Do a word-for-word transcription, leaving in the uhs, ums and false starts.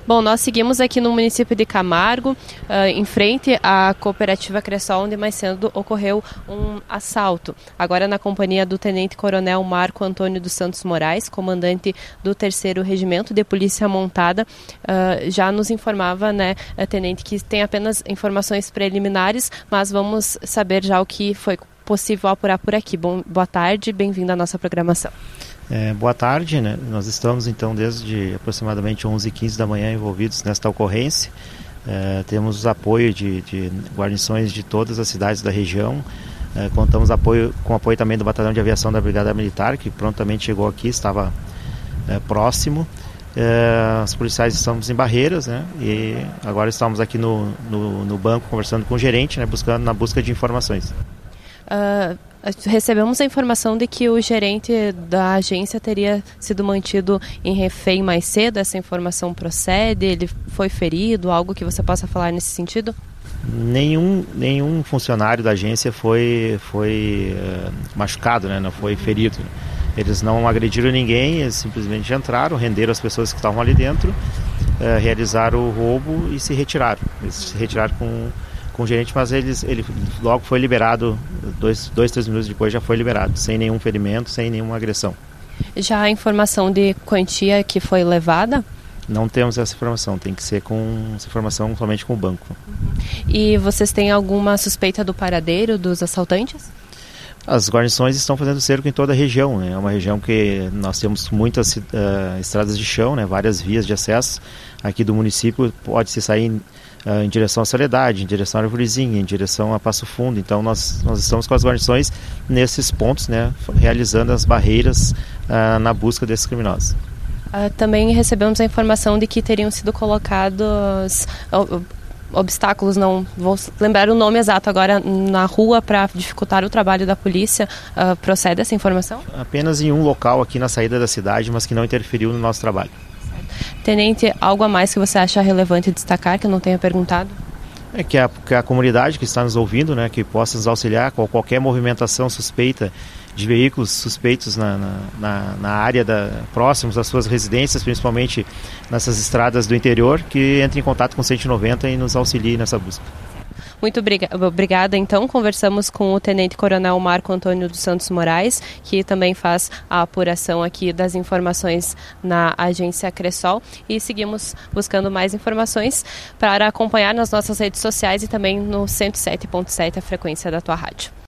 Bom, nós seguimos aqui no município de Camargo, uh, em frente à cooperativa Cressol, onde mais cedo ocorreu um assalto. Agora na companhia do Tenente Coronel Marco Antônio dos Santos Moraes, comandante do terceiro Regimento de Polícia Montada, uh, já nos informava, né, Tenente, que tem apenas informações preliminares, mas vamos saber já o que foi possível apurar por aqui. Bom, boa tarde, bem-vindo à nossa programação. É, boa tarde, né? Nós estamos então desde aproximadamente onze e quinze da manhã envolvidos nesta ocorrência. É, temos apoio de, de guarnições de todas as cidades da região. É, contamos apoio, com apoio também do Batalhão de Aviação da Brigada Militar, que prontamente chegou aqui, estava é, próximo. É, os policiais estamos em Barreiras, né? E agora estamos aqui no, no, no banco conversando com o gerente, né? Buscando, na busca de informações. Uh, recebemos a informação de que o gerente da agência teria sido mantido em refém mais cedo. Essa informação procede? Ele foi ferido? Algo que você possa falar nesse sentido? Nenhum, nenhum funcionário da agência foi, foi uh, machucado, né? Não foi ferido. Eles não agrediram ninguém, eles simplesmente entraram, renderam as pessoas que estavam ali dentro, uh, realizaram o roubo e se retiraram. Eles se retiraram com com o gerente, mas eles, ele logo foi liberado, dois, dois, três minutos depois já foi liberado, sem nenhum ferimento, sem nenhuma agressão. Já a informação de quantia que foi levada? Não temos essa informação, tem que ser com essa informação somente com o banco. E vocês têm alguma suspeita do paradeiro dos assaltantes? As guarnições estão fazendo cerco em toda a região, né? É uma região que nós temos muitas uh, estradas de chão, né? Várias vias de acesso aqui do município, pode-se sair Uh, em direção à Soledade, em direção à Arvorezinha, em direção a Passo Fundo. Então nós, nós estamos com as guarnições nesses pontos, né, realizando as barreiras uh, na busca desses criminosos. Uh, também recebemos a informação de que teriam sido colocados uh, obstáculos, não vou lembrar o nome exato agora, na rua para dificultar o trabalho da polícia. Uh, procede essa informação? Apenas em um local aqui na saída da cidade, mas que não interferiu no nosso trabalho. Tenente, algo a mais que você acha relevante destacar, que eu não tenha perguntado? É que a, que a comunidade que está nos ouvindo, né, que possa nos auxiliar com qualquer movimentação suspeita de veículos suspeitos na, na, na, na área da, próximos às suas residências, principalmente nessas estradas do interior, que entre em contato com o cento e noventa e nos auxilie nessa busca. Muito obrigada. Então, conversamos com o Tenente Coronel Marco Antônio dos Santos Moraes, que também faz a apuração aqui das informações na agência Cressol, e seguimos buscando mais informações para acompanhar nas nossas redes sociais e também no cento e sete ponto sete, a frequência da tua rádio.